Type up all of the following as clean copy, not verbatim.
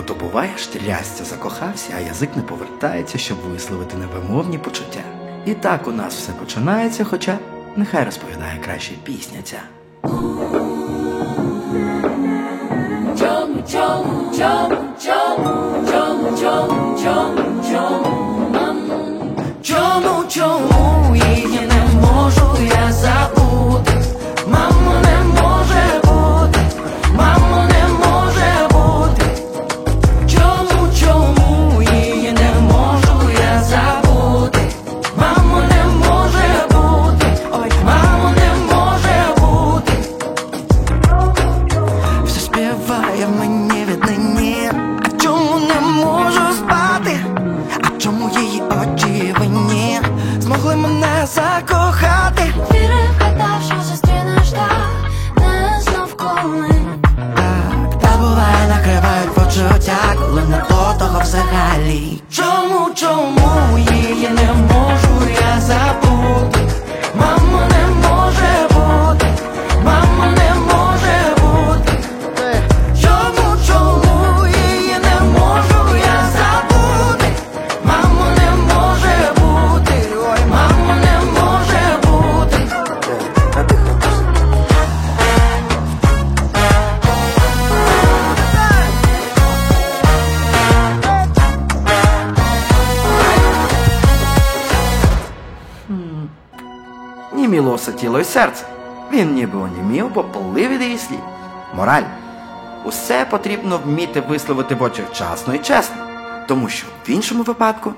Ото буває трясця, закохався, а язик не повертається, щоб висловити невимовні почуття. І так у нас все починається, хоча нехай розповідає краще пісня ця. Чому її не можу я забути? Мамо, не може бути, мамо, не може бути. Чому її не можу я забути? Мамо, не може бути, ой, мамо, не може бути. Все співає мені віднині. А чому не можу спати? А чому її очі винні змогли мене закохати? Вірив, гадав, що зустрінеш так, не знов коли. Так, та буває накривають почуття, коли не до того взагалі. Чому її не можу я забути? Мамо, не може бути, мамо, не може бути. Чому її не можу я забути? Мамо, не може бути, ой, мамо, не може бути. Німілося тіло і серце. Він ніби онімів, бо плив від її слів. Мораль. Усе потрібно вміти висловити в очах вчасно і чесно. Тому що в іншому випадку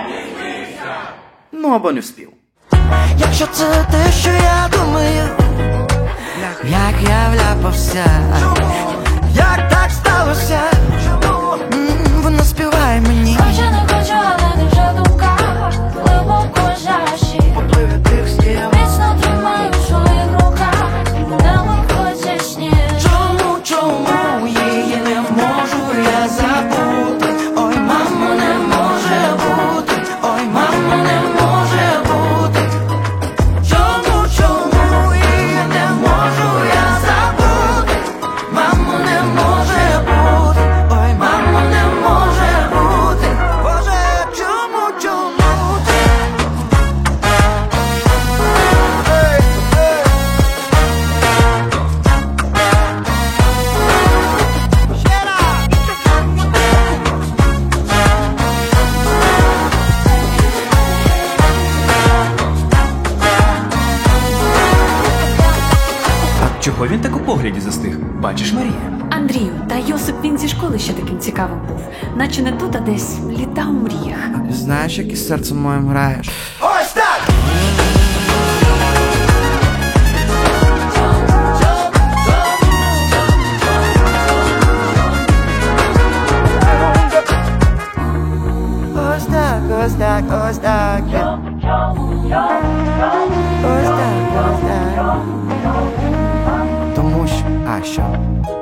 ну або не вспів. Якщо це те, що я думаю, як я вляпався, як так сталося, вона співає мені. Хоче не хочу, але ти вже в думках, глибоко жащі. Міцно тримаю в своїх руках, не виходять сні. Чому її не можу я забути? Ой, мамо, не може бути, ой, мамо, не може бути. Чому її не можу я забути? Мамо, не може бути, ой, мамо, не може бути. Боже, чому? А чого він так у погляді застиг? Бачиш, Марія? Андрію, та Йосип він зі школи ще таким цікавим був. Наче не тут, а десь літав у мріях. Знаєш, як із серцем моїм граєш? Ось так! Ось так, ось так, ось так. Ось так, ось так. Тому що, а що?